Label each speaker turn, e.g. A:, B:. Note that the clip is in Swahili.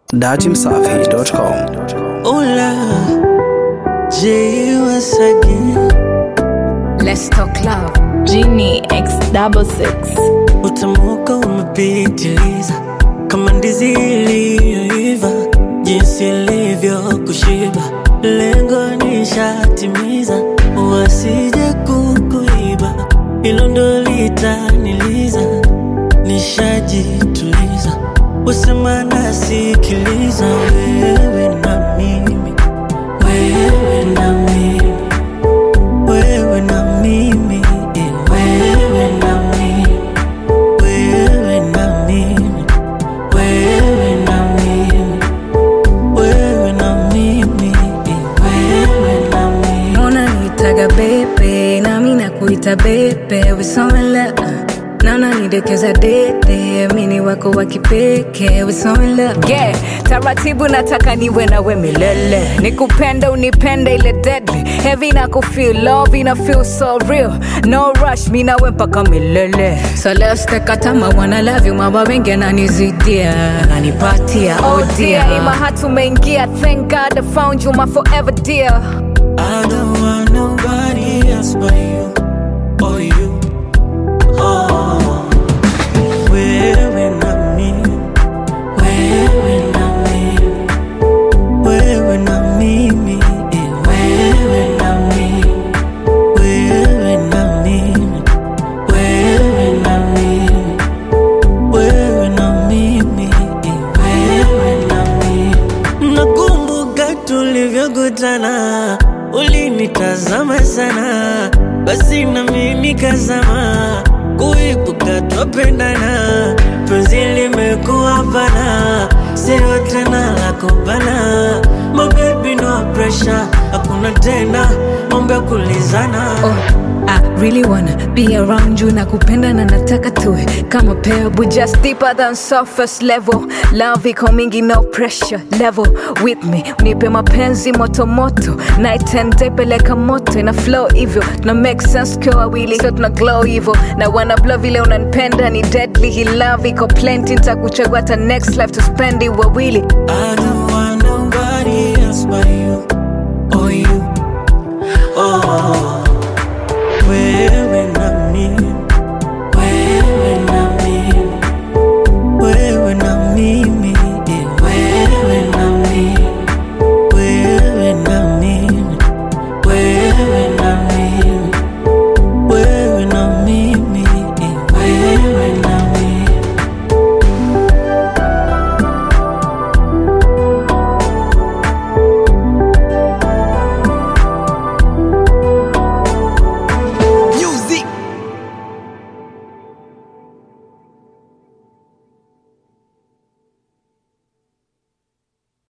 A: dajimsafi.com.
B: Ola, J was again.
C: Let's talk love. Genie X66.
B: Utamuka umepitiliza kama ndizi iliyoiva, jinsi ilivyo kushiba, lengo nishatimiza, wasije kukuiba, hilo ndo litaniliza, nishajituliza, usema nasikiliza, wewe na mimi, wewe na mimi, wewe na mimi, wewe na mimi, wewe na mimi, wewe na mimi, wewe na mimi, wewe na mimi.
C: Unanitaga bebe, nami nakuita bebe. We so in love. Naona nidekeza dede, mini wako wa kipekee. We so in love. Yeah, taratibu nataka niwe nawe milele. Nikupende unipende ile deadly. Heavy na kufeel love ina feel so real. No rush, mi nawe mpaka milele. So let's take a time, I wanna love you. Mama wengi ananizidia, ananipatia, oh dear. In my heart umeingia, thank God I found you, my forever dear.
B: I don't want nobody else but you, or you. Oh, wewe na mimi, wewe na mimi, wewe na mimi, wewe na mimi, wewe na mimi, wewe na mimi, wewe na mimi, wewe na mimi. Nakumbuka tulivyokutana, ulinitazama sana, basi na mimi nikazama, kuibuka twapendana, penzi limekuwa pana, sio tena la kubana. My baby no pressure, hakuna tena mambo ya kulizana.
C: Oh, I really wanna be around you. Nakupenda na nataka tuwe kama pair, but just deeper than surface level. Love iko mingi, no pressure level with me. Unipe mapenzi moto moto, night and day peleka moto. Ina flow hivyo, tuna make sense kwa wawili, so tuna glow hivyo. Na wanna blow vile unanipenda ni deadly. Hii love iko plenty, nitakuchagua hata next life to spend it wawili.
B: I don't want nobody else but you, or you. Oh.